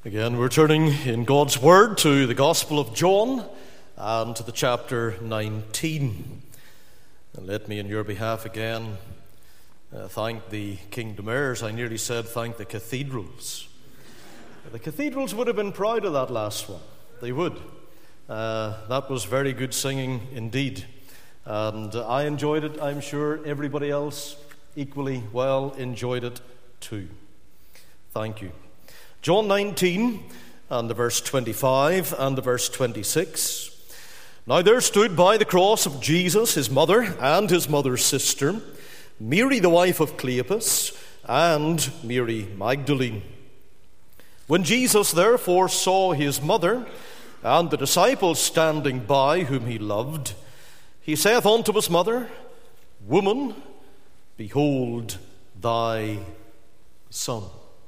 Again, we're turning in God's Word to the Gospel of John and to the chapter 19. And let me, in your behalf again, thank the Kingdom Heirs. I nearly said thank the cathedrals. The cathedrals would have been proud of that last one. They would. That was very good singing indeed. And I enjoyed it. I'm sure everybody else equally well enjoyed it too. Thank you. John 19 and the verse 25 and the verse 26. Now there stood by the cross of Jesus his mother and his mother's sister, Mary the wife of Cleopas, and Mary Magdalene. When Jesus therefore saw his mother and the disciples standing by whom he loved, he saith unto his mother, Woman, behold thy son.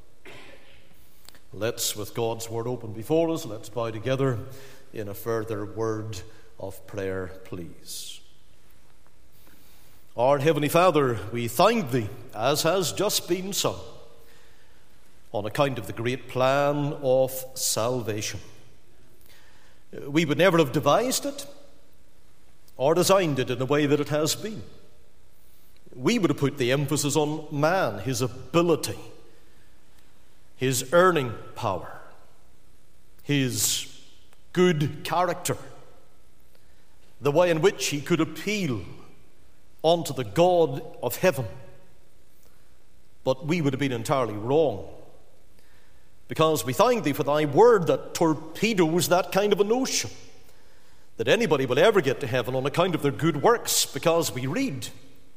Let's, with God's word open before us, let's bow together in a further word of prayer, please. Our Heavenly Father, we thank Thee, as has just been sung, on account of the great plan of salvation. We would never have devised it or designed it in the way that it has been. We would have put the emphasis on man, his ability, his earning power, his good character, the way in which he could appeal unto the God of heaven. But we would have been entirely wrong, because we thank Thee for Thy word that torpedoes that kind of a notion, that anybody will ever get to heaven on account of their good works, because we read,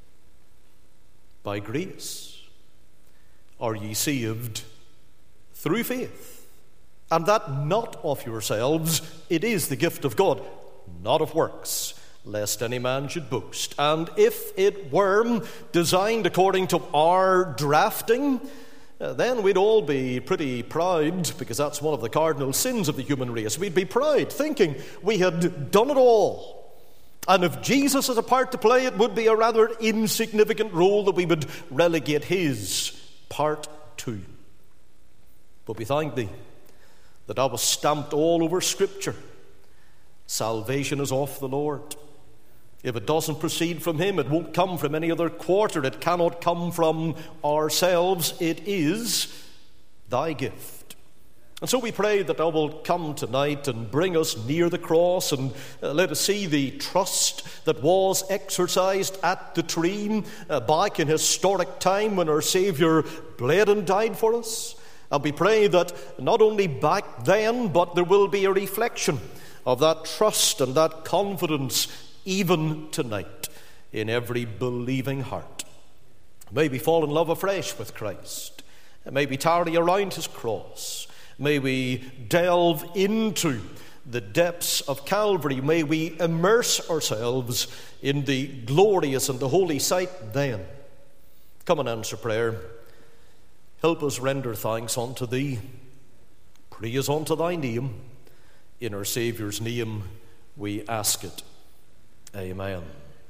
by grace are ye saved through faith, and that not of yourselves, it is the gift of God, not of works, lest any man should boast. And if it were designed according to our drafting, then we'd all be pretty proud, because that's one of the cardinal sins of the human race. We'd be proud, thinking we had done it all. And if Jesus has a part to play, it would be a rather insignificant role that we would relegate his part to. But we thank Thee that that was stamped all over Scripture. Salvation is of the Lord. If it doesn't proceed from Him, it won't come from any other quarter. It cannot come from ourselves. It is Thy gift. And so we pray that Thou wilt come tonight and bring us near the cross, and let us see the trust that was exercised at the tree back in historic time when our Saviour bled and died for us. And we pray that not only back then, but there will be a reflection of that trust and that confidence even tonight in every believing heart. May we fall in love afresh with Christ. May we tarry around His cross. May we delve into the depths of Calvary. May we immerse ourselves in the glorious and the holy sight then. Come and answer prayer. Help us render thanks unto Thee. Praise unto Thy name. In our Saviour's name we ask it. Amen.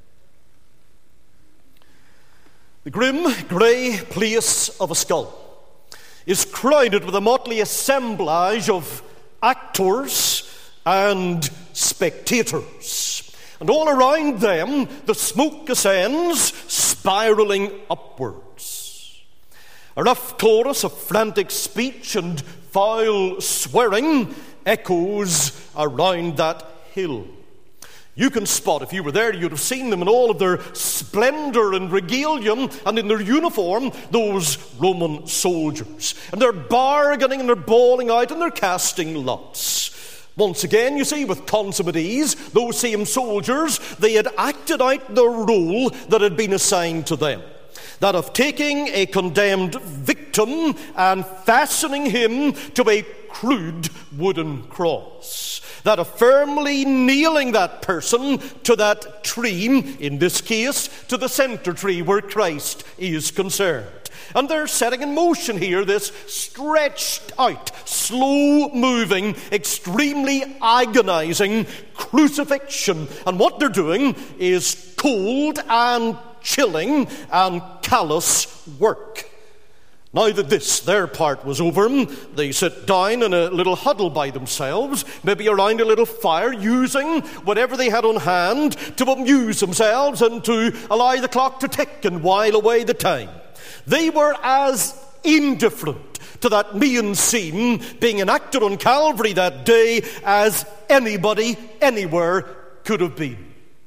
The grim grey place of a skull is crowded with a motley assemblage of actors and spectators. And all around them the smoke ascends, spiralling upwards. A rough chorus of frantic speech and foul swearing echoes around that hill. You can spot, if you were there, you'd have seen them in all of their splendor and regalia and in their uniform, those Roman soldiers. And they're bargaining and they're bawling out and they're casting lots. Once again, you see, with consummate ease, those same soldiers, they had acted out the role that had been assigned to them. That of taking a condemned victim and fastening him to a crude wooden cross. That of firmly nailing that person to that tree, in this case, to the center tree where Christ is concerned. And they're setting in motion here this stretched out, slow-moving, extremely agonizing crucifixion. And what they're doing is cold and chilling and callous work. Now that their part was over, they sit down in a little huddle by themselves, maybe around a little fire, using whatever they had on hand to amuse themselves and to allow the clock to tick and while away the time. They were as indifferent to that main scene being enacted on Calvary that day as anybody anywhere could have been.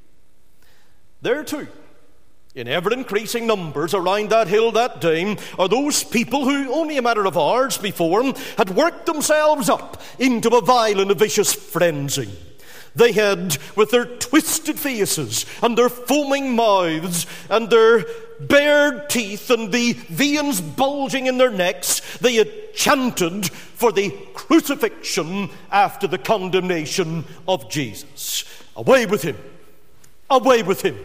There too, in ever-increasing numbers around that hill that day, are those people who, only a matter of hours before, had worked themselves up into a violent and vicious frenzy. They had, with their twisted faces and their foaming mouths and their bared teeth and the veins bulging in their necks, they had chanted for the crucifixion after the condemnation of Jesus. Away with him! Away with him!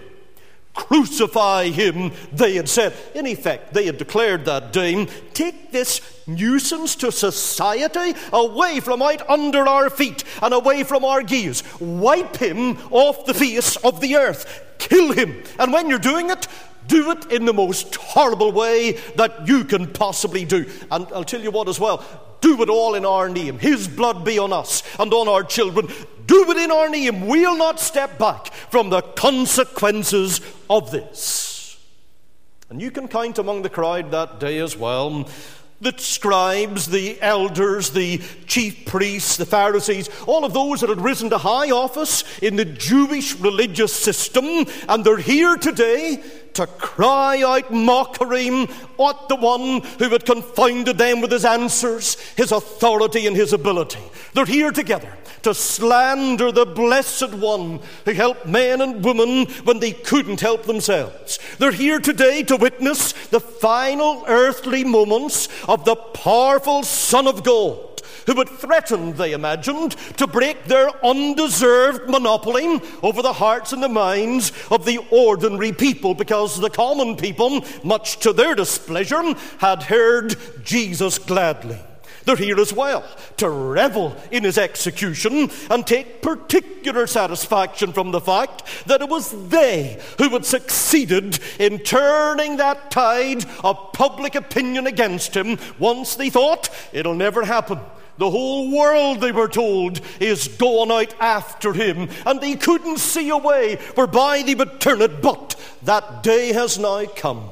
Crucify him, they had said. In effect, they had declared that day, take this nuisance to society away from out under our feet and away from our gaze. Wipe him off the face of the earth. Kill him. And when you're doing it, do it in the most horrible way that you can possibly do. And I'll tell you what as well, do it all in our name. His blood be on us and on our children. Do it in our name. We'll not step back from the consequences of this. And you can count among the crowd that day as well the scribes, the elders, the chief priests, the Pharisees, all of those that had risen to high office in the Jewish religious system, and they're here today to cry out mockery at the one who had confounded them with his answers, his authority and his ability. They're here together to slander the blessed one who helped men and women when they couldn't help themselves. They're here today to witness the final earthly moments of the powerful Son of God, who had threatened, they imagined, to break their undeserved monopoly over the hearts and the minds of the ordinary people, because the common people, much to their displeasure, had heard Jesus gladly. They're here as well to revel in his execution and take particular satisfaction from the fact that it was they who had succeeded in turning that tide of public opinion against him. Once they thought, it'll never happen. The whole world, they were told, is going out after him, and they couldn't see a way whereby they would turn it, but that day has now come.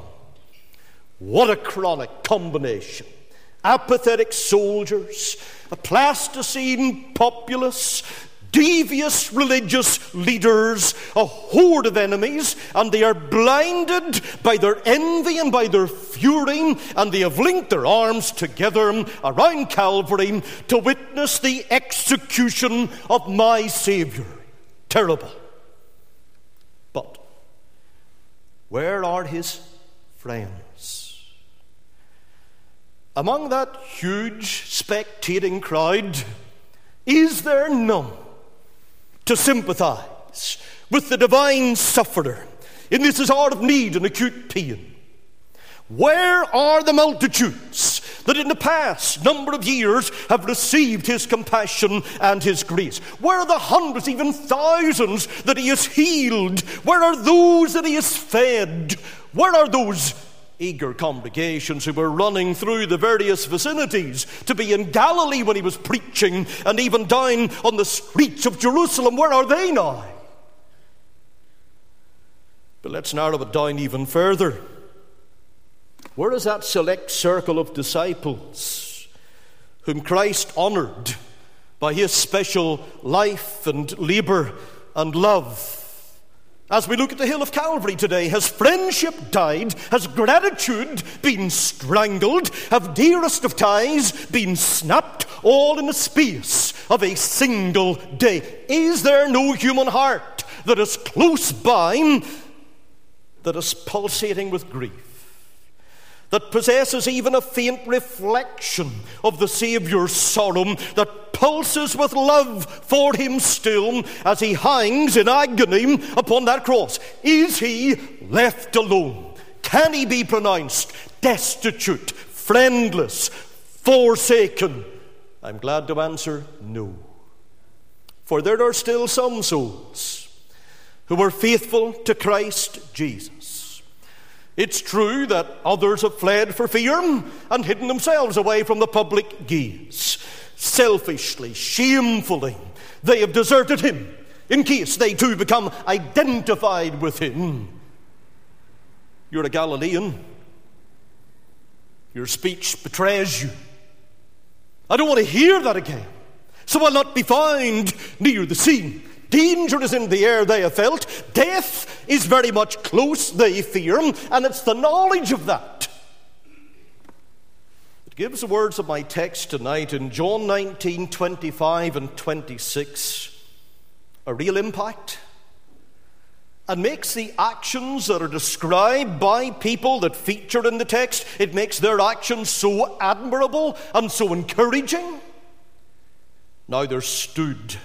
What a chronic combination. Apathetic soldiers, a plasticine populace, devious religious leaders, a horde of enemies, and they are blinded by their envy and by their fury, and they have linked their arms together around Calvary to witness the execution of my Savior. Terrible. But where are his friends? Among that huge spectating crowd, is there none to sympathize with the divine sufferer in this hour of need and acute pain? Where are the multitudes that in the past number of years have received his compassion and his grace? Where are the hundreds, even thousands, that he has healed? Where are those that he has fed? Where are those eager congregations who were running through the various vicinities to be in Galilee when he was preaching, and even down on the streets of Jerusalem? Where are they now? But let's narrow it down even further. Where is that select circle of disciples whom Christ honoured by his special life and labour and love? As we look at the hill of Calvary today, has friendship died? Has gratitude been strangled? Have dearest of ties been snapped? All in the space of a single day. Is there no human heart that is close by, that is pulsating with grief, that possesses even a faint reflection of the Saviour's sorrow, that pulses with love for him still as he hangs in agony upon that cross? Is he left alone? Can he be pronounced destitute, friendless, forsaken? I'm glad to answer no. For there are still some souls who are faithful to Christ Jesus, It's true that others have fled for fear and hidden themselves away from the public gaze. Selfishly, shamefully, they have deserted him in case they too become identified with him. You're a Galilean. Your speech betrays you. I don't want to hear that again. So I'll not be found near the scene. Danger is in the air, they have felt. Death is very much close, they fear. And it's the knowledge of that that gives the words of my text tonight in John 19:25 and 26 a real impact, and makes the actions that are described by people that feature in the text, it makes their actions so admirable and so encouraging. Now there stood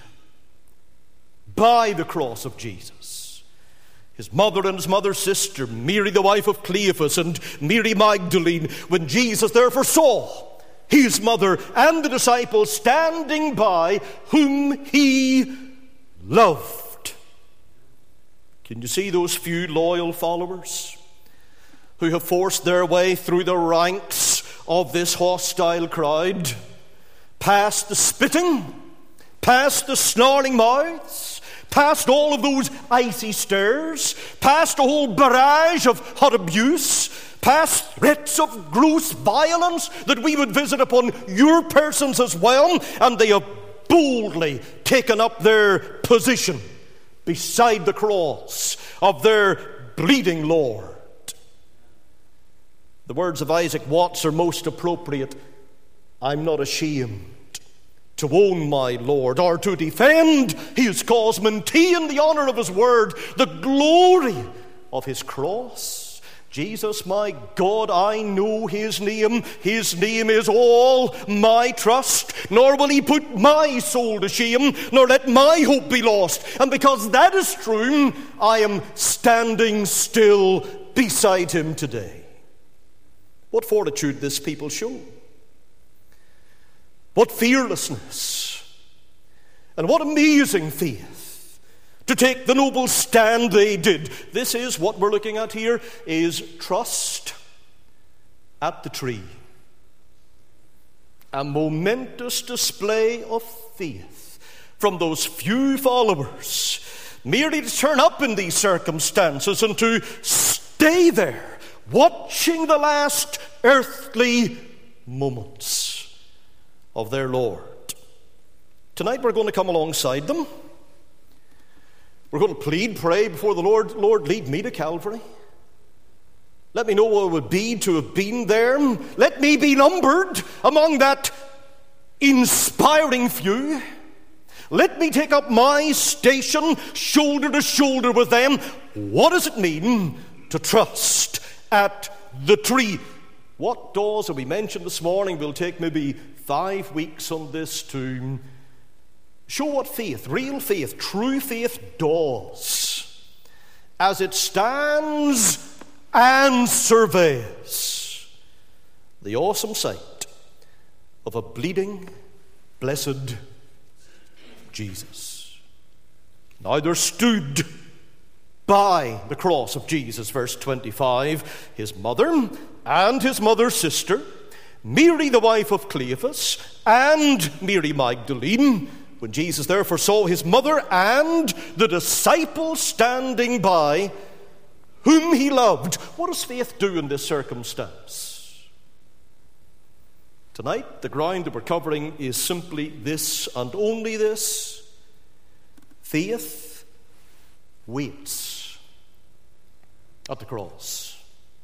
by the cross of Jesus his mother and his mother's sister, Mary the wife of Cleophas and Mary Magdalene, when Jesus therefore saw his mother and the disciples standing by, whom he loved. Can you see those few loyal followers who have forced their way through the ranks of this hostile crowd, past the spitting, past the snarling mouths, past all of those icy stares, past a whole barrage of hot abuse, past threats of gross violence that we would visit upon your persons as well, and they have boldly taken up their position beside the cross of their bleeding Lord. The words of Isaac Watts are most appropriate. I'm not ashamed to own my Lord, or to defend his cause, maintain the honor of his word, the glory of his cross. Jesus, my God, I know his name. His name is all my trust. Nor will he put my soul to shame, nor let my hope be lost. And because that is true, I am standing still beside him today. What fortitude this people show. What fearlessness. And what amazing faith to take the noble stand they did. This is what we're looking at here, is trust at the tree. A momentous display of faith from those few followers, merely to turn up in these circumstances and to stay there, watching the last earthly moments of their Lord. Tonight we're going to come alongside them. We're going to plead, pray before the Lord, Lord, lead me to Calvary. Let me know what it would be to have been there. Let me be numbered among that inspiring few. Let me take up my station shoulder to shoulder with them. What does it mean to trust at the tree? What does, as we mentioned this morning, we'll take maybe 5 weeks on this to show what faith, real faith, true faith does as it stands and surveys the awesome sight of a bleeding, blessed Jesus. Now there stood by the cross of Jesus, verse 25, his mother and his mother's sister, Mary the wife of Cleophas, and Mary Magdalene. When Jesus therefore saw his mother and the disciples standing by, whom he loved. What does faith do in this circumstance? Tonight, the ground that we're covering is simply this and only this. Faith waits at the cross.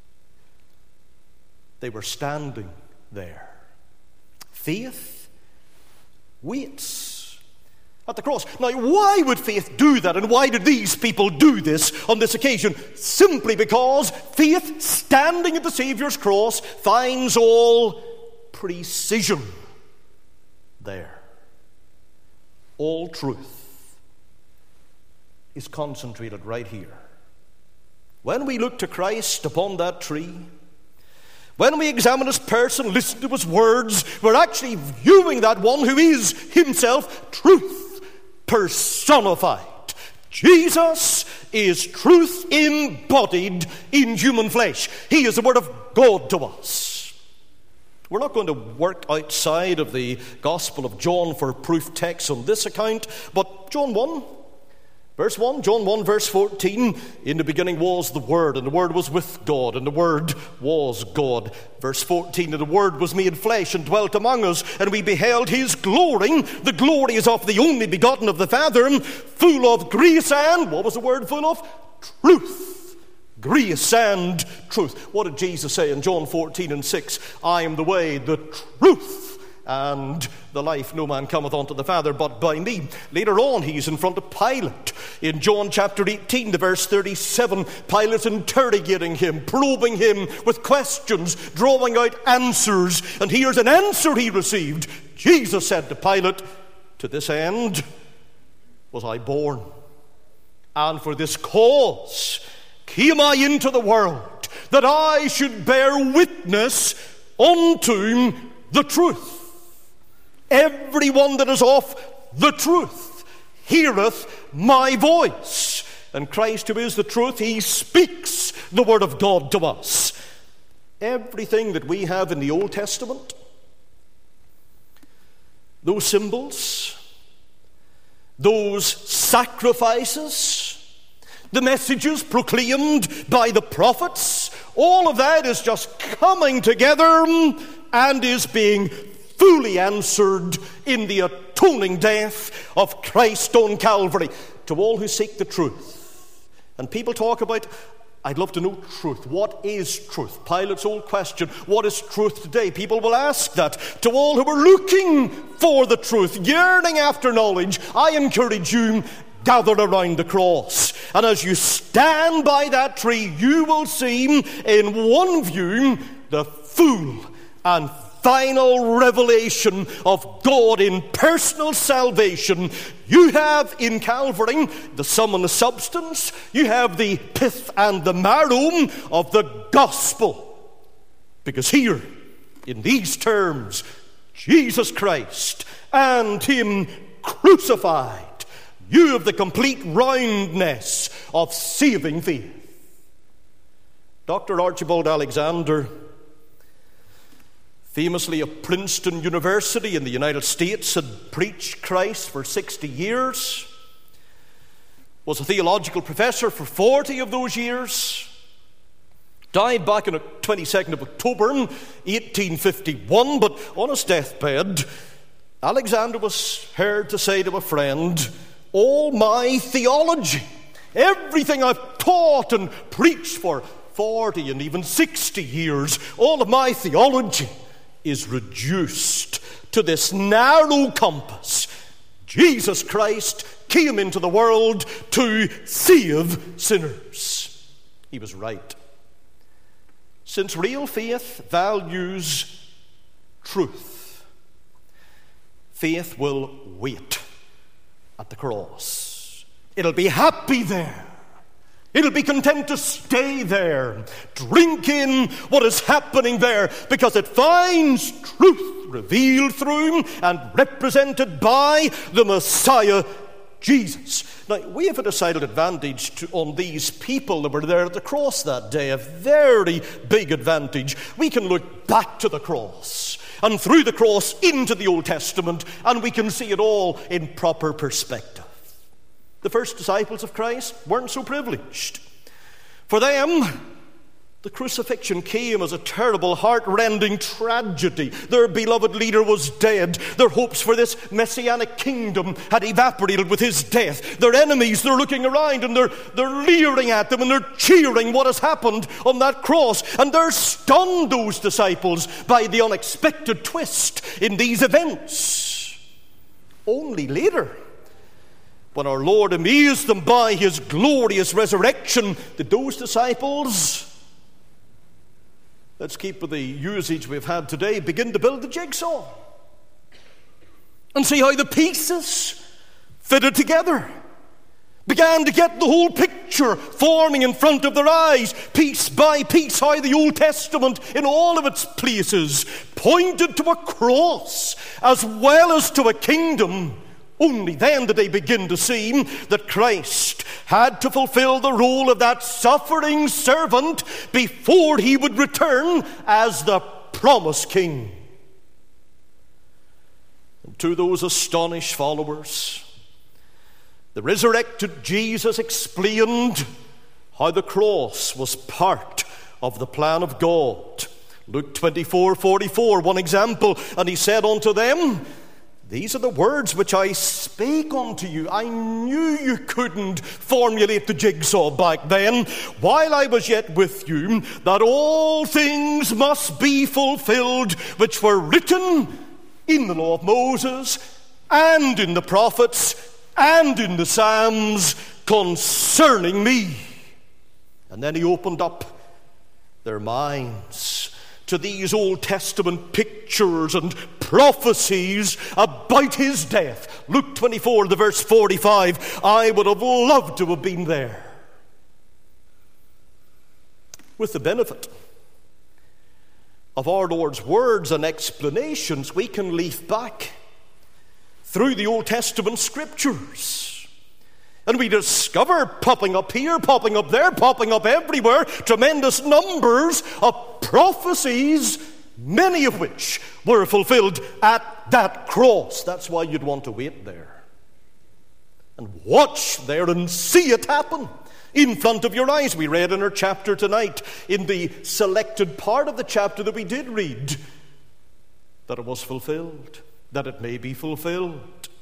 They were standing there. Faith waits at the cross. Now, why would faith do that, and why did these people do this on this occasion? Simply because faith, standing at the Saviour's cross, finds all precision there. All truth is concentrated right here. When we look to Christ upon that tree, when we examine his person, listen to his words, we're actually viewing that one who is himself truth personified. Jesus is truth embodied in human flesh. He is the Word of God to us. We're not going to work outside of the Gospel of John for proof texts on this account, but John 1, verse 1, John 1, verse 14, in the beginning was the Word, and the Word was with God, and the Word was God. Verse 14, and the Word was made flesh and dwelt among us, and we beheld his glory. The glory is of the only begotten of the Father, full of grace and, what was the Word full of? Truth. Grace and truth. What did Jesus say in John 14 and 6? I am the way, the truth, and the life. No man cometh unto the Father but by me. Later on, he's in front of Pilate. In John chapter 18, the verse 37, Pilate's interrogating him, probing him with questions, drawing out answers. And here's an answer he received. Jesus said to Pilate, to this end was I born, and for this cause came I into the world, that I should bear witness unto the truth. Everyone that is of the truth heareth my voice. And Christ, who is the truth, he speaks the Word of God to us. Everything that we have in the Old Testament, those symbols, those sacrifices, the messages proclaimed by the prophets, all of that is just coming together and is being fully answered in the atoning death of Christ on Calvary. To all who seek the truth. And people talk about, I'd love to know truth. What is truth? Pilate's old question, what is truth today? People will ask that. To all who are looking for the truth, yearning after knowledge, I encourage you, gather around the cross. And as you stand by that tree, you will see in one view the full and final revelation of God in personal salvation. You have in Calvary the sum and the substance. You have the pith and the marrow of the gospel. Because here, in these terms, Jesus Christ and him crucified, you have the complete roundness of saving faith. Dr. Archibald Alexander, famously of Princeton University in the United States, had preached Christ for 60 years, was a theological professor for 40 of those years, died back on the 22nd of October 1851, but on his deathbed, Alexander was heard to say to a friend, all my theology, everything I've taught and preached for 40 and even 60 years, all of my theology is reduced to this narrow compass. Jesus Christ came into the world to save sinners. He was right. Since real faith values truth, faith will wait at the cross. It'll be happy there. It'll be content to stay there, drink in what is happening there, because it finds truth revealed through and represented by the Messiah, Jesus. Now, we have a decided advantage on these people that were there at the cross that day, a very big advantage. We can look back to the cross and through the cross into the Old Testament, and we can see it all in proper perspective. The first disciples of Christ weren't so privileged. For them, the crucifixion came as a terrible, heart-rending tragedy. Their beloved leader was dead. Their hopes for this messianic kingdom had evaporated with his death. Their enemies, they're looking around and they're leering at them and they're cheering what has happened on that cross. And they're stunned, those disciples, by the unexpected twist in these events. Only later, when our Lord amazed them by his glorious resurrection, did those disciples, let's keep with the usage we've had today, begin to build the jigsaw and see how the pieces fitted together. Began to get the whole picture forming in front of their eyes, piece by piece, how the Old Testament in all of its places pointed to a cross as well as to a kingdom Only then did they begin to see that Christ had to fulfill the role of that suffering servant before he would return as the promised king. And to those astonished followers, the resurrected Jesus explained how the cross was part of the plan of God. Luke 24:44, one example. And he said unto them, these are the words which I spake unto you. I knew you couldn't formulate the jigsaw back then, while I was yet with you, that all things must be fulfilled which were written in the law of Moses, and in the prophets, and in the Psalms concerning me. And then he opened up their minds to these Old Testament pictures and prophecies about his death. Luke 24, the verse 45. I would have loved to have been there. With the benefit of our Lord's words and explanations, we can leaf back through the Old Testament scriptures, and we discover, popping up here, popping up there, popping up everywhere, tremendous numbers of prophecies, many of which were fulfilled at that cross. That's why you'd want to wait there and watch there and see it happen in front of your eyes. We read in our chapter tonight, in the selected part of the chapter that we did read, that it was fulfilled, that it may be fulfilled.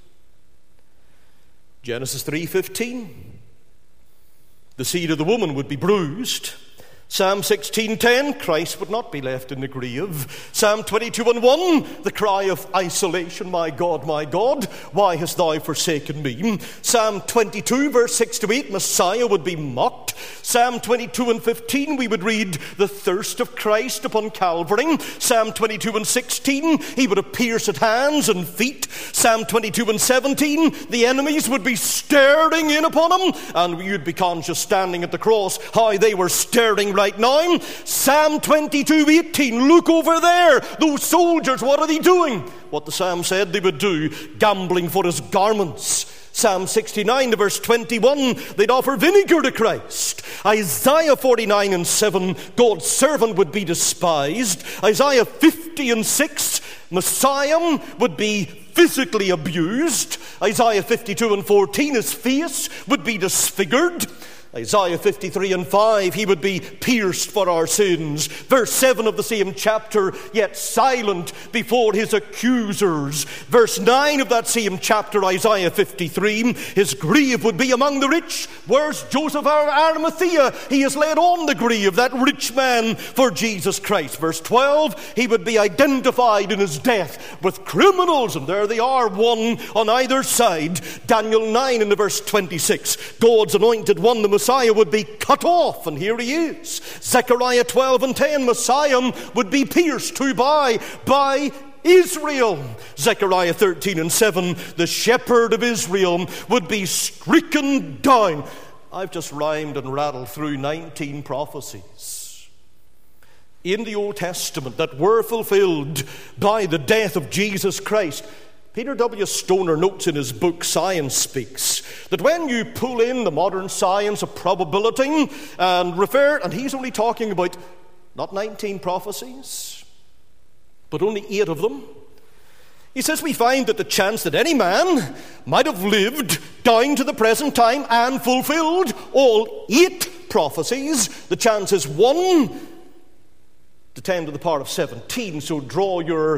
Genesis 3:15, the seed of the woman would be bruised. Psalm 16:10, Christ would not be left in the grave. Psalm 22:1, the cry of isolation, my God, why hast thou forsaken me? Psalm 22, verse 6-8, Messiah would be mocked. Psalm 22:15, we would read the thirst of Christ upon Calvary. Psalm 22:16, he would have pierced hands and feet. Psalm 22:17, the enemies would be staring in upon him, and you'd be conscious standing at the cross how they were staring right now. Psalm 22:18, look over there, those soldiers, what are they doing? What the psalm said they would do, gambling for his garments. Psalm 69, verse 21, they'd offer vinegar to Christ. Isaiah 49:7, God's servant would be despised. Isaiah 50:6, Messiah would be physically abused. Isaiah 52:14, his face would be disfigured. Isaiah 53:5, he would be pierced for our sins. Verse 7 of the same chapter, yet silent before his accusers. Verse 9 of that same chapter, Isaiah 53, his grave would be among the rich. Where's Joseph of Arimathea? He has laid on the grave, that rich man, for Jesus Christ. Verse 12, he would be identified in his death with criminals, and there they are, one on either side. Daniel 9 in the verse 26, God's anointed one, the Messiah, would be cut off, and here he is. Zechariah 12:10, Messiah would be pierced to by Israel. Zechariah 13:7, the shepherd of Israel would be stricken down. I've just rhymed and rattled through 19 prophecies in the Old Testament that were fulfilled by the death of Jesus Christ. Peter W. Stoner notes in his book, Science Speaks, that when you pull in the modern science of probability and he's only talking about not 19 prophecies, but only 8 of them. He says we find that the chance that any man might have lived down to the present time and fulfilled all 8 prophecies, the chance is 1 to 10 to the power of 17. So draw your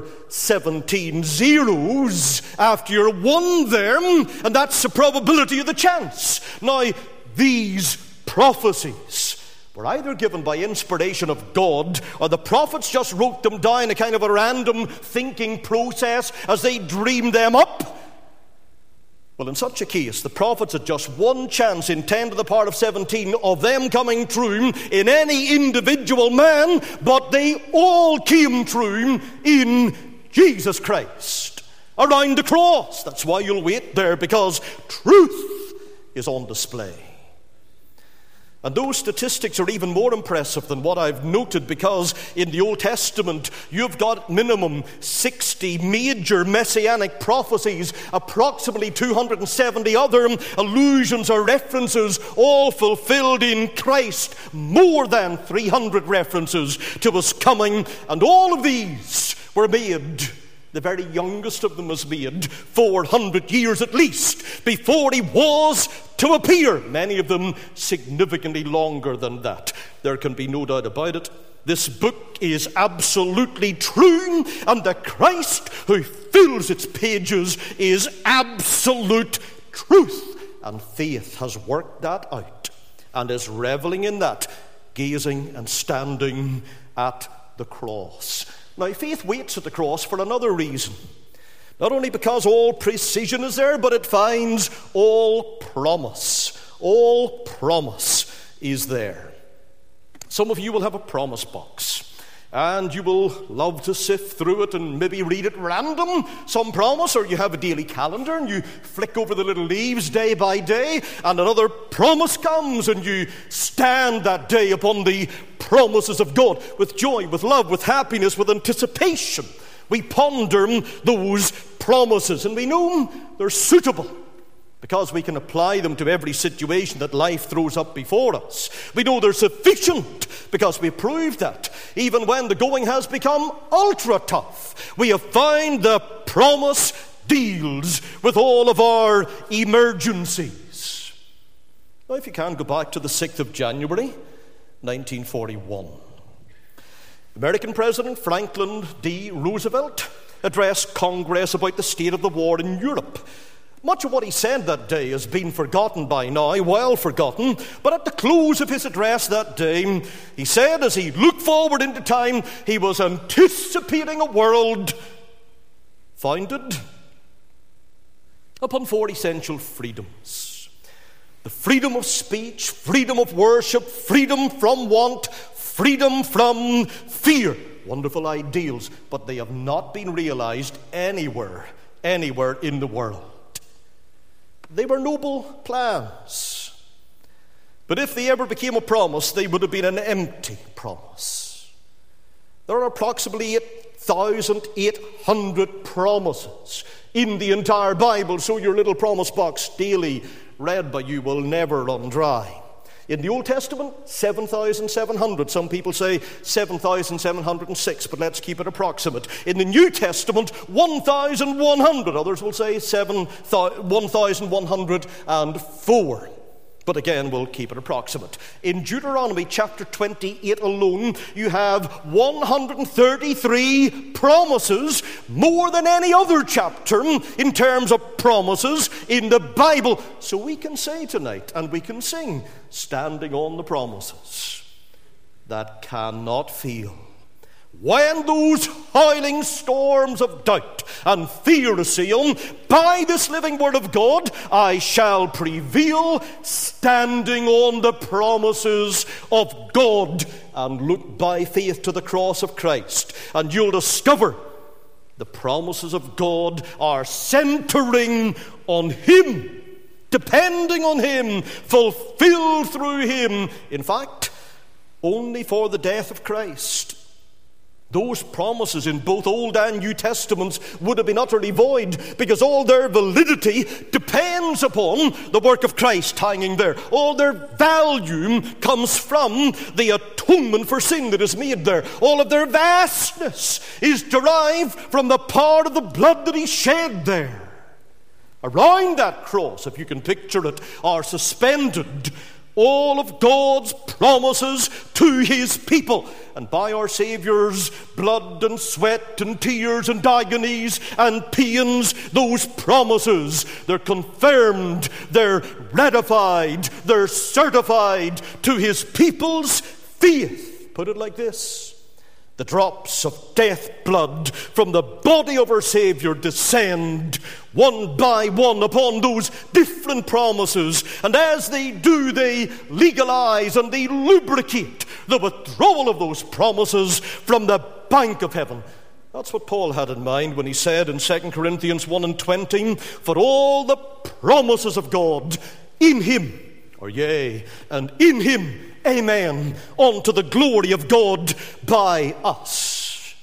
17 zeros after your 1 there, and that's the probability of the chance. Now, these prophecies were either given by inspiration of God, or the prophets just wrote them down, a kind of a random thinking process as they dreamed them up. Well, in such a case, the prophets had just 1 chance in 10 to the power of 17 of them coming true in any individual man, but they all came true in Jesus Christ around the cross. That's why you'll wait there, because truth is on display. And those statistics are even more impressive than what I've noted, because in the Old Testament you've got minimum 60 major messianic prophecies, approximately 270 other allusions or references, all fulfilled in Christ, more than 300 references to his coming, and all of these were made, the very youngest of them was made 400 years at least before he was to appear. Many of them significantly longer than that. There can be no doubt about it. This book is absolutely true, and the Christ who fills its pages is absolute truth. And faith has worked that out and is reveling in that, gazing and standing at the cross. Now, faith waits at the cross for another reason. Not only because all precision is there, but it finds all promise. All promise is there. Some of you will have a promise box, and you will love to sift through it and maybe read at random some promise, or you have a daily calendar and you flick over the little leaves day by day, and another promise comes, and you stand that day upon the promises of God with joy, with love, with happiness, with anticipation. We ponder those promises, and we know they're suitable because we can apply them to every situation that life throws up before us. We know they're sufficient because we proved that. Even when the going has become ultra tough, we have found the promise deals with all of our emergencies. Now, if you can, go back to the 6th of January, 1941. American President Franklin D. Roosevelt addressed Congress about the state of the war in Europe. Much of what he said that day has been forgotten by now, well forgotten, but at the close of his address that day, he said, as he looked forward into time, he was anticipating a world founded upon 4 essential freedoms. The freedom of speech, freedom of worship, freedom from want, freedom from fear. Wonderful ideals, but they have not been realized anywhere in the world. They were noble plans, but if they ever became a promise, they would have been an empty promise. There are approximately 8,800 promises in the entire Bible, so your little promise box daily read by you will never run dry. In the Old Testament, 7,700. Some people say 7,706, but let's keep it approximate. In the New Testament, 1,100. Others will say 1,104. But again, we'll keep it approximate. In Deuteronomy chapter 28 alone, you have 133 promises, more than any other chapter in terms of promises in the Bible. So we can say tonight, and we can sing, standing on the promises that cannot fail. When those howling storms of doubt and fear assail, by this living word of God, I shall prevail, standing on the promises of God. And look by faith to the cross of Christ, and you'll discover the promises of God are centering on Him, depending on Him, fulfilled through Him. In fact, only for the death of Christ, those promises in both Old and New Testaments would have been utterly void, because all their validity depends upon the work of Christ hanging there. All their value comes from the atonement for sin that is made there. All of their vastness is derived from the part of the blood that He shed there. Around that cross, if you can picture it, are suspended all of God's promises to His people. And by our Saviour's blood and sweat and tears and agonies and pains, those promises, they're confirmed, they're ratified, they're certified to His people's faith. Put it like this: the drops of death blood from the body of our Saviour descend one by one upon those different promises. And as they do, they legalize and they lubricate the withdrawal of those promises from the bank of heaven. That's what Paul had in mind when he said in 2 Corinthians 1:20, for all the promises of God in Him or yea, and in him, amen, unto the glory of God by us.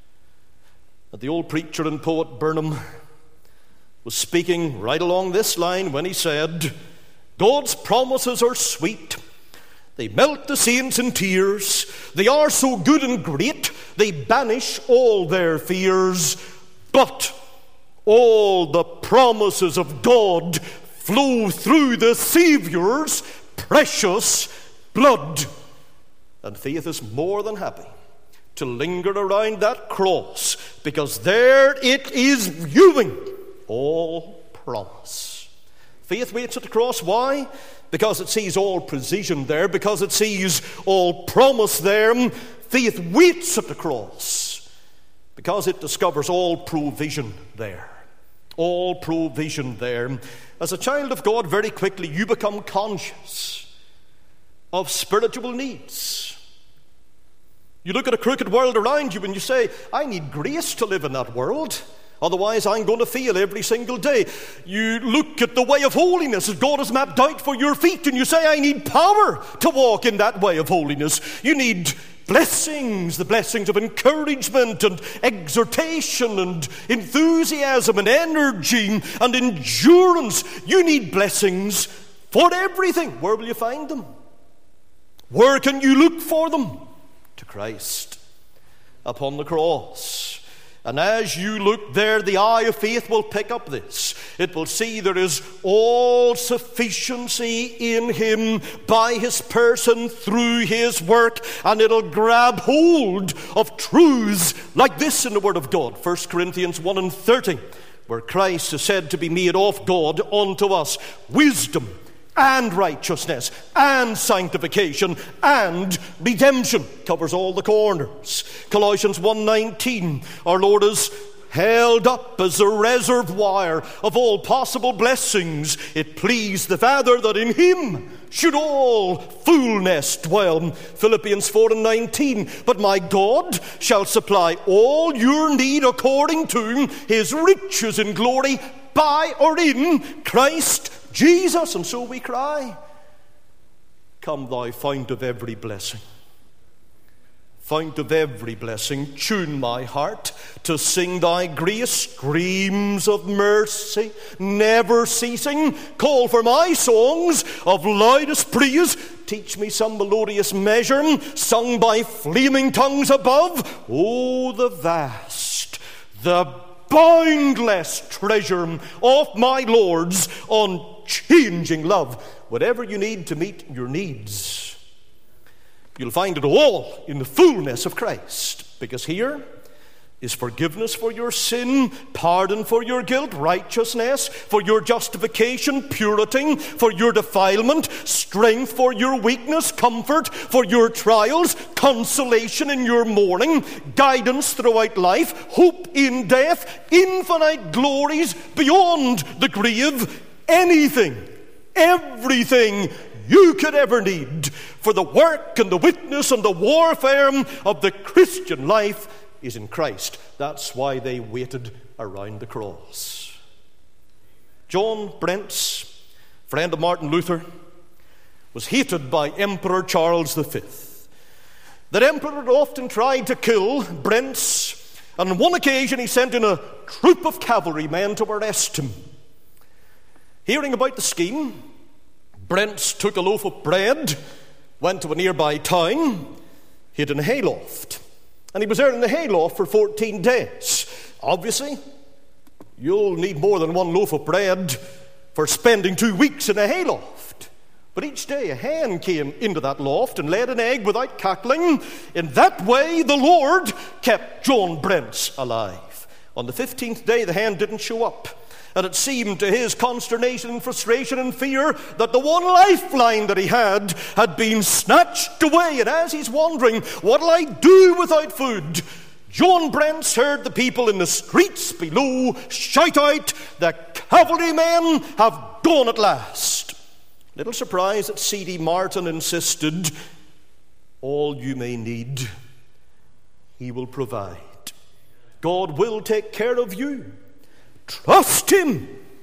And the old preacher and poet Burnham was speaking right along this line when he said, God's promises are sweet. They melt the saints in tears. They are so good and great, they banish all their fears. But all the promises of God flow through the Saviour's precious blood. And faith is more than happy to linger around that cross, because there it is viewing all promise. Faith waits at the cross. Why? Because it sees all precision there, because it sees all promise there. Faith waits at the cross because it discovers all provision there. All provision there. As a child of God, very quickly you become conscious of spiritual needs. You look at a crooked world around you and you say, I need grace to live in that world. Otherwise, I'm going to fail every single day. You look at the way of holiness that God has mapped out for your feet, and you say, I need power to walk in that way of holiness. You need blessings, the blessings of encouragement and exhortation and enthusiasm and energy and endurance. You need blessings for everything. Where will you find them? Where can you look for them? To Christ upon the cross. And as you look there, the eye of faith will pick up this. It will see there is all sufficiency in him by his person through his work, and it'll grab hold of truths like this in the Word of God. 1 Corinthians 1:30, where Christ is said to be made of God unto us wisdom and righteousness and sanctification and redemption. Covers all the corners. Colossians 1:19, our Lord is held up as a reservoir of all possible blessings. It pleased the Father that in him should all fullness dwell. Philippians 4:19, but my God shall supply all your need according to his riches in glory by or in Christ Jesus. And so we cry, come thou fount of every blessing. Fount of every blessing, tune my heart to sing thy grace, streams of mercy never ceasing. Call for my songs of loudest praise. Teach me some melodious measure sung by flaming tongues above. Oh, the vast, the boundless treasure of my Lord's unchanging love. Whatever you need to meet your needs, you'll find it all in the fullness of Christ. Because here is forgiveness for your sin, pardon for your guilt, righteousness for your justification, purity for your defilement, strength for your weakness, comfort for your trials, consolation in your mourning, guidance throughout life, hope in death, infinite glories beyond the grave, anything, everything you could ever need for the work and the witness and the warfare of the Christian life is in Christ. That's why they waited around the cross. John Brent's, friend of Martin Luther, was hated by Emperor Charles V. That emperor had often tried to kill Brent's, and on one occasion he sent in a troop of cavalrymen to arrest him. Hearing about the scheme, Brents took a loaf of bread, went to a nearby town, hid in a hayloft. And he was there in the hayloft for 14 days. Obviously, you'll need more than one loaf of bread for spending 2 weeks in a hayloft. But each day a hen came into that loft and laid an egg without cackling. In that way, the Lord kept John Brents alive. On the 15th day, the hen didn't show up. And it seemed to his consternation and frustration and fear that the one lifeline that he had been snatched away. And as he's wondering, what'll I do without food? John Brents heard the people in the streets below shout out, the cavalrymen have gone at last. Little surprised that C.D. Martin insisted, all you may need, he will provide. God will take care of you. Trust him.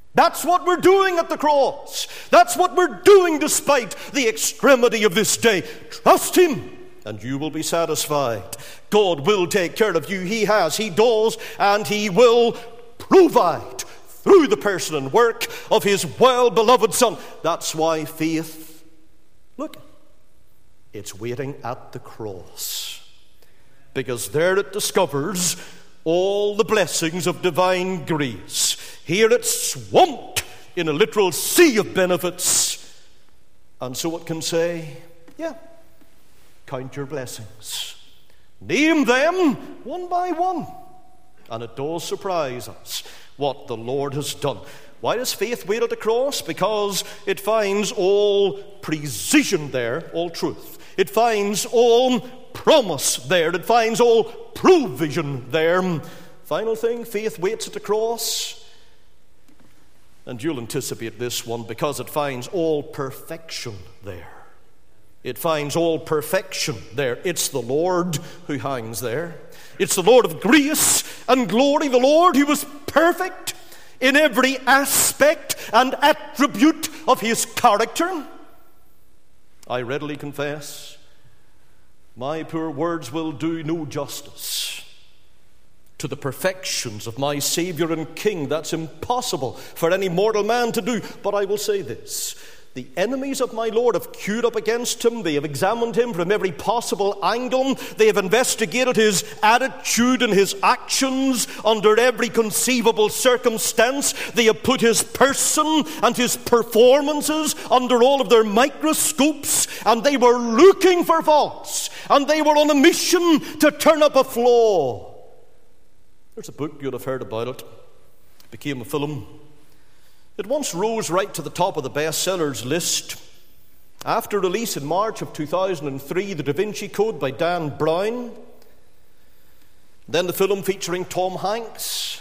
That's what we're doing at the cross. That's what we're doing despite the extremity of this day. Trust him, and you will be satisfied. God will take care of you. He has, he does, and he will provide through the person and work of his well-beloved Son. That's why faith, look, it's waiting at the cross. Because there it discovers all the blessings of divine grace. Here it's swamped in a literal sea of benefits. And so it can say, yeah, count your blessings. Name them one by one. And it does surprise us what the Lord has done. Why does faith wait at the cross? Because it finds all precision there, all truth. It finds all promise there. It finds all provision there. Final thing, faith waits at the cross. And you'll anticipate this one, because it finds all perfection there. It finds all perfection there. It's the Lord who hangs there. It's the Lord of grace and glory, the Lord who was perfect in every aspect and attribute of his character. I readily confess, my poor words will do no justice to the perfections of my Savior and King. That's impossible for any mortal man to do. But I will say this: the enemies of my Lord have queued up against him. They have examined him from every possible angle. They have investigated his attitude and his actions under every conceivable circumstance. They have put his person and his performances under all of their microscopes, and they were looking for faults, and they were on a mission to turn up a flaw. There's a book, you'll have heard about it. It became a film. It once rose right to the top of the bestsellers list. After release in March of 2003, The Da Vinci Code by Dan Brown. Then the film featuring Tom Hanks.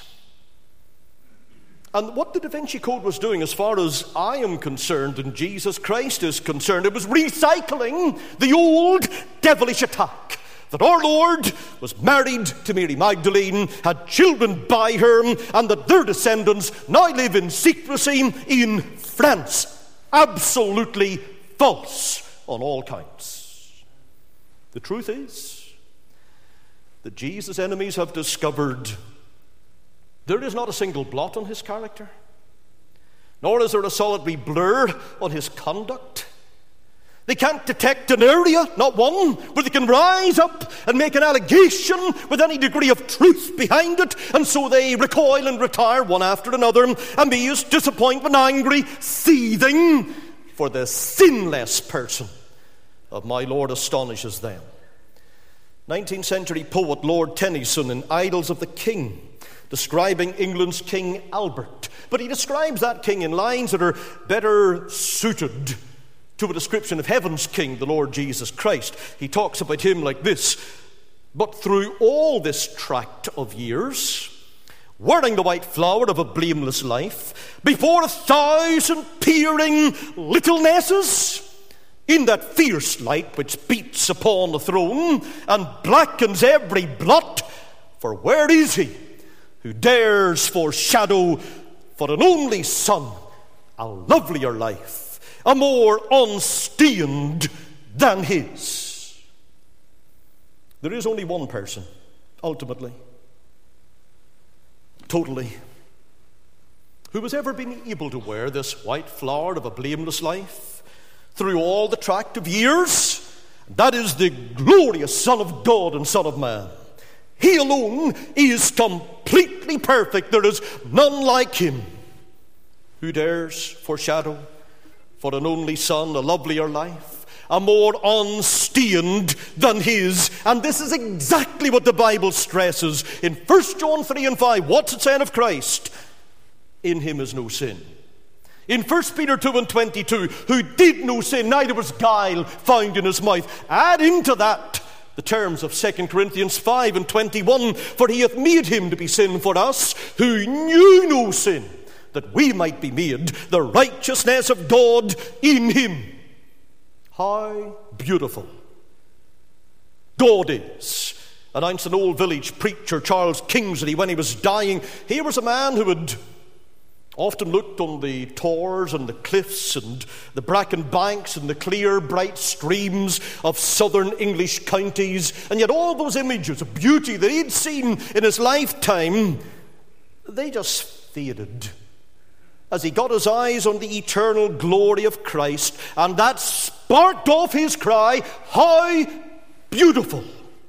And what the Da Vinci Code was doing, as far as I am concerned and Jesus Christ is concerned, it was recycling the old devilish attack that our Lord was married to Mary Magdalene, had children by her, and that their descendants now live in secrecy in France. Absolutely false on all counts. The truth is that Jesus' enemies have discovered there is not a single blot on his character, nor is there a solitary blur on his conduct. They can't detect an area, not one, where they can rise up and make an allegation with any degree of truth behind it, and so they recoil and retire one after another, amazed, disappointed, angry, seething, for the sinless person of my Lord astonishes them. 19th century poet Lord Tennyson in Idylls of the King, describing England's King Albert, but he describes that king in lines that are better suited to a description of heaven's King, the Lord Jesus Christ. He talks about him like this: but through all this tract of years, wearing the white flower of a blameless life, before 1,000 peering littlenesses, in that fierce light which beats upon the throne and blackens every blot, for where is he who dares foreshadow for an only son a lovelier life, a more unstained than his? There is only one person, ultimately, totally, who has ever been able to wear this white flower of a blameless life through all the tract of years. That is the glorious Son of God and Son of Man. He alone is completely perfect. There is none like him. Who dares foreshadow for an only son a lovelier life, a more unstained than his? And this is exactly what the Bible stresses in 1 John 3 and 5. What's it saying of Christ? In him is no sin. In 1 Peter 2 and 22, who did no sin, neither was guile found in his mouth. Add into that the terms of 2 Corinthians 5 and 21, for he hath made him to be sin for us, who knew no sin, that we might be made the righteousness of God in him. How beautiful God is. Announced an old village preacher, Charles Kingsley, when he was dying. Here was a man who had often looked on the tors and the cliffs and the bracken banks and the clear, bright streams of southern English counties, and yet all those images of beauty that he'd seen in his lifetime, they just faded as he got his eyes on the eternal glory of Christ, and that sparked off his cry, "How beautiful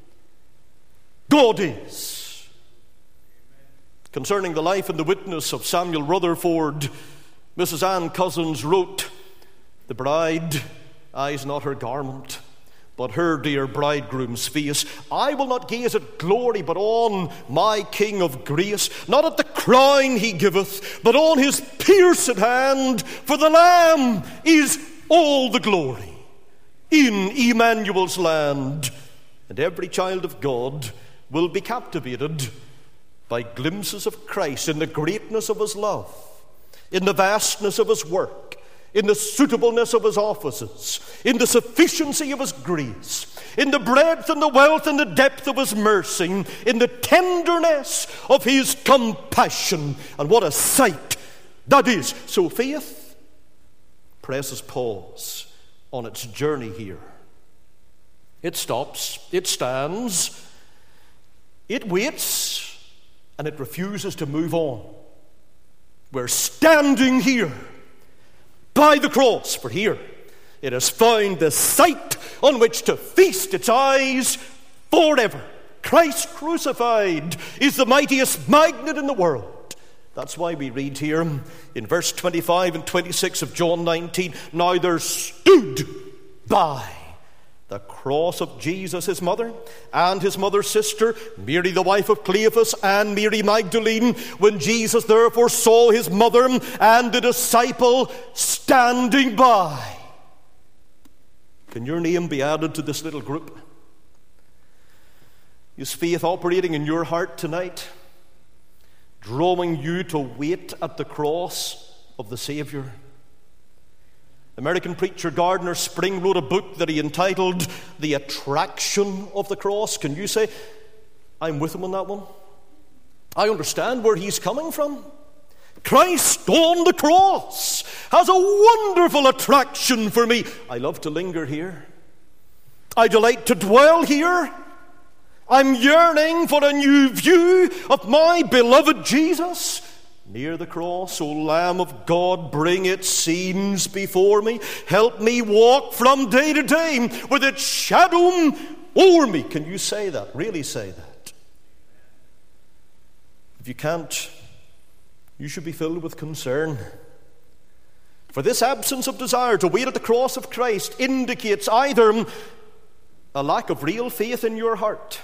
God is!" Concerning the life and the witness of Samuel Rutherford, Mrs. Ann Cousins wrote, "The bride eyes not her garment, but her dear bridegroom's face. I will not gaze at glory, but on my King of grace. Not at the crown he giveth, but on his pierced hand. For the Lamb is all the glory in Emmanuel's land." And every child of God will be captivated by glimpses of Christ in the greatness of his love, in the vastness of his work, in the suitableness of his offices, in the sufficiency of his grace, in the breadth and the wealth and the depth of his mercy, in the tenderness of his compassion. And what a sight that is. So faith presses pause on its journey here. It stops, it stands, it waits, and it refuses to move on. We're standing here by the cross, for here it has found the site on which to feast its eyes forever. Christ crucified is the mightiest magnet in the world. That's why we read here in verse 25 and 26 of John 19, "Now there stood by the cross of Jesus, his mother, and his mother's sister, Mary the wife of Cleophas, and Mary Magdalene. When Jesus therefore saw his mother and the disciple standing by." Can your name be added to this little group? Is faith operating in your heart tonight, drawing you to wait at the cross of the Savior? American preacher Gardner Spring wrote a book that he entitled "The Attraction of the Cross." Can you say, "I'm with him on that one"? I understand where he's coming from. Christ on the cross has a wonderful attraction for me. I love to linger here. I delight to dwell here. I'm yearning for a new view of my beloved Jesus. Near the cross, O Lamb of God, bring its scenes before me. Help me walk from day to day with its shadow over me. Can you say that? Really say that? If you can't, you should be filled with concern. For this absence of desire to wait at the cross of Christ indicates either a lack of real faith in your heart,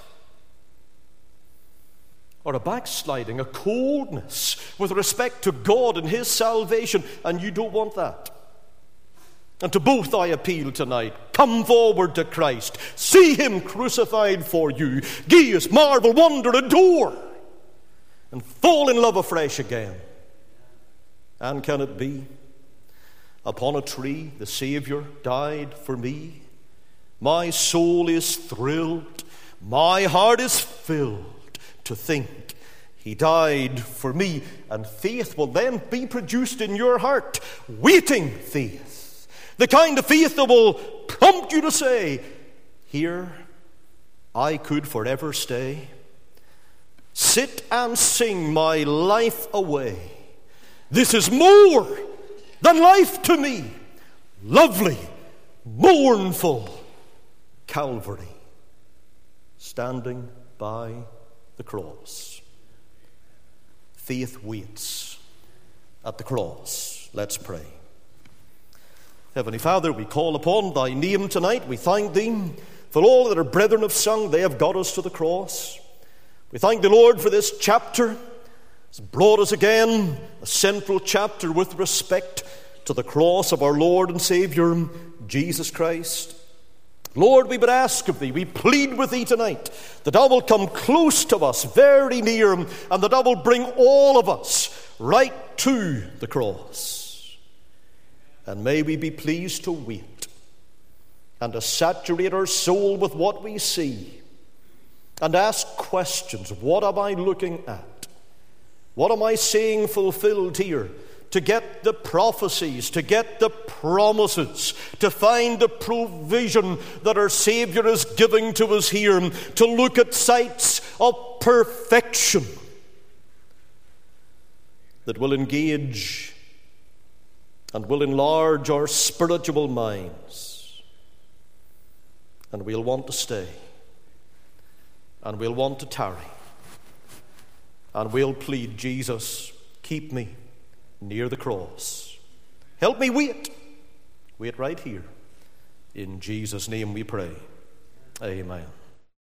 or a backsliding, a coldness with respect to God and his salvation, and you don't want that. And to both I appeal tonight. Come forward to Christ. See him crucified for you. Gaze, marvel, wonder, adore, and fall in love afresh again. And can it be? Upon a tree the Savior died for me. My soul is thrilled, my heart is filled to think he died for me. And faith will then be produced in your heart. Waiting faith. The kind of faith that will prompt you to say, "Here I could forever stay. Sit and sing my life away. This is more than life to me. Lovely, mournful Calvary." Standing by the cross. Faith waits at the cross. Let's pray. Heavenly Father, we call upon thy name tonight. We thank thee for all that our brethren have sung. They have got us to the cross. We thank the Lord for this chapter. It's brought us again a central chapter with respect to the cross of our Lord and Savior, Jesus Christ. Lord, we would ask of thee, we plead with thee tonight, that thou wilt come close to us, very near, and that thou wilt bring all of us right to the cross. And may we be pleased to wait and to saturate our soul with what we see and ask questions. What am I looking at? What am I seeing fulfilled here to get the prophecies, to get the promises, to find the provision that our Saviour is giving to us here, to look at sights of perfection that will engage and will enlarge our spiritual minds. And we'll want to stay, and we'll want to tarry, and we'll plead, Jesus, keep me near the cross. Help me wait right here. In Jesus' name we pray. Amen.